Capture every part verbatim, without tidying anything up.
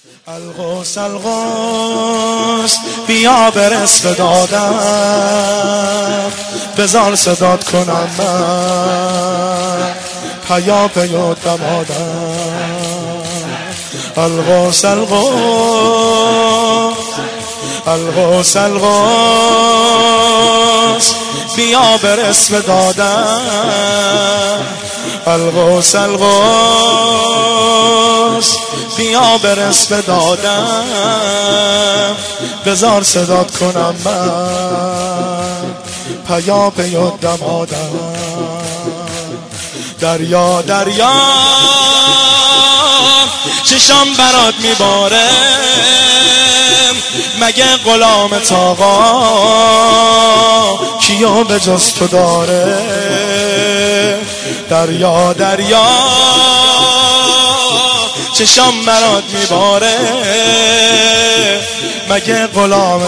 الغوث الغوث بیا برس به دادم، بزار صدات کنم من پیا پیا دمادم. الغوث الغوث الغوث الغوث بیا برس به دادم. الغوث الغوث بیا برس به دادم، بزار صدات کنم من پیا پیا دمادم. دریا دریا چشام برات میباره، مگه غلام آقا کیو به جز تو داره؟ دریا دریا چشام برات میباره، مگه غلام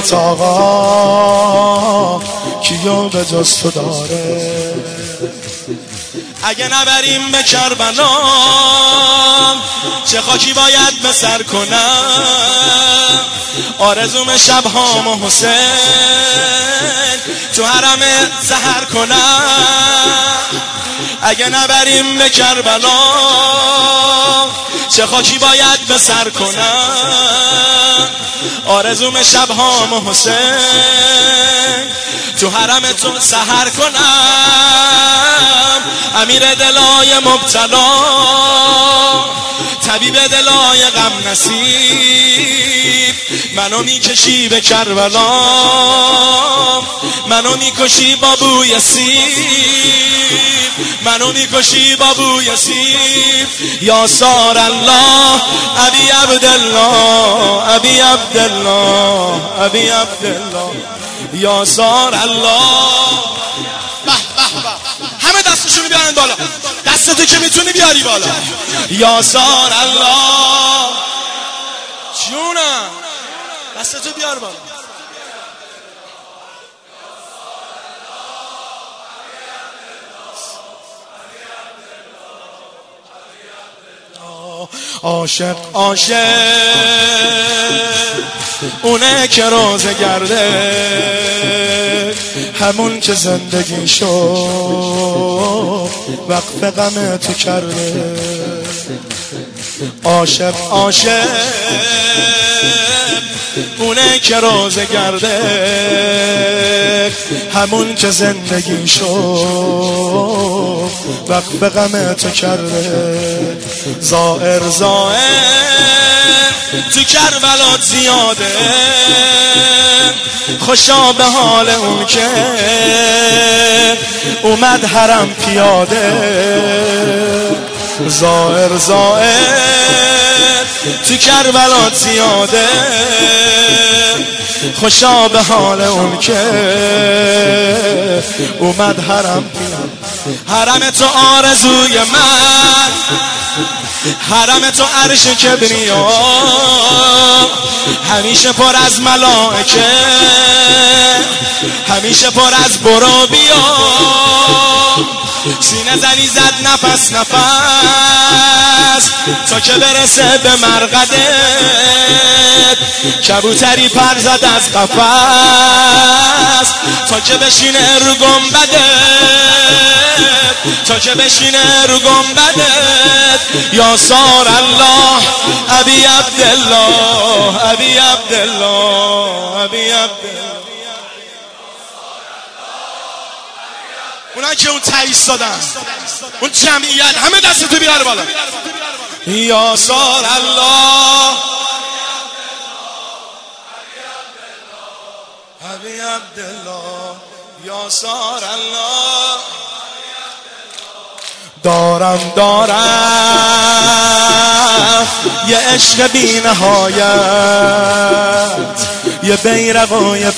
آقا کیو به جز تو داره؟ اگه نبریم به کربلا چه خاکی باید به سر کنم؟ آرزوم شبهام حسین تو حرم سحر کنم. اگه نبریم به کربلا چه خاکی باید به سر کنم؟ آرزوم شبهام حسین تو حرم تو سحر کنم. امیر دلای مبتلا، طبیب دلای غم نصیب، منو میکشی به کربلا، منو میکشی با بوی سیب، منو میکشی با بوی سیب. یا سار الله ابی عبدالله، ابی عبدالله، ابی عبدالله، یا سار الله. به به به، همه دستشونو بیارن بالا، دستتو که میتونی بیاری بالا. یا سار الله، جونم دستتو بیار بالا. عاشق عاشق اونه که روزه گرده، همون که زندگی شو وقف غم تو کرده. عاشق عاشق اونه که روزه گرده، همون که زندگی شو وقف غم تو کرده. زائر زائر تو کربلا زیاده، خوشا به حال اون که اومد حرم پیاده. زائر زائر تو کربلا زیاده، خوشا به حال اون که اومد حرم پیاده. حرم تو آرزوی من، حرم تو عرش کبریا، همیشه پر از ملائکه، همیشه پر از برو بیا. سینه زنی زد نفس نفس تا که برسه به مرقدت، کبوتری پر زد از قفس تا که بشینه رو گنبدت، تا که بشینه رو گنبدت. یا سار الله ابی عبدالله، ابی عبدالله، ابی عبدالله. اونایی که اون تایید دادن، اون جمعیت، همه دستتو بیار بالا. یا سار الله ابی عبدالله، یا سار الله. دارم دارم یه عشق بی نهایت، یه بیرق و یه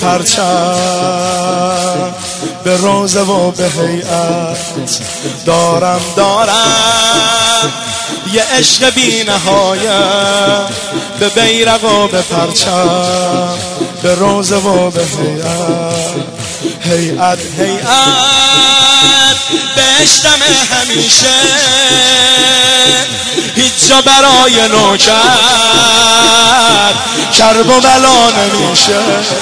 پرچم به روزه و به هیئت. دارم دارم یه عشق بی نهایت، به بیرق و به پرچم به روزه و به هیئت. هیئت هیئت بهشتم همیشه، هیچ جا برای نوکر کرب و بلا نمیشه.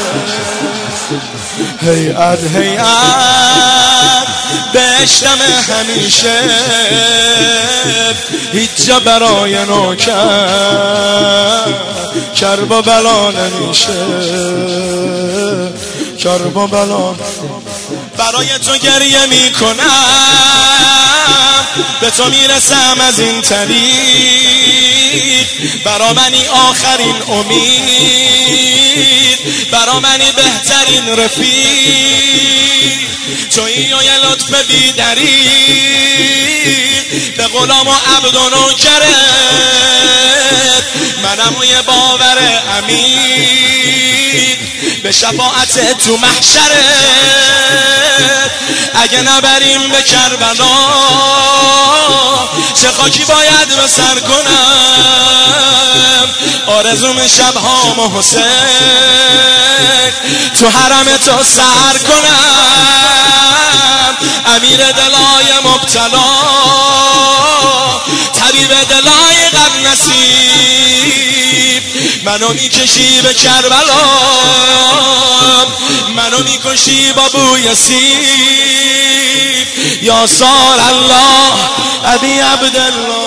هیئت هیئت بهشتم همیشه، هیچ جا برای نوکر کرب و بلا نمیشه. کرب و بلا برای تو گریه میکنم، به تو میرسم از این طریق، برا منی آخرین امید، برا منی بهترین رفیق، تویی و یه لطف بی دریغ، به غلام و عبد و نوکرت، منم و یه باور عمیق، به شفاعت تو محشرت. اگه نبریم به کربلا چه خاکی باید به سر کنم، آرزوم شبهام و حسین تو حرم تو سر کنم. امیر دلای مبتلا، طبیب دلای غم نصیب، منو میکشی به کربلا، منو میکشی با بوی سیب. یا سار الله ابی عبدالله.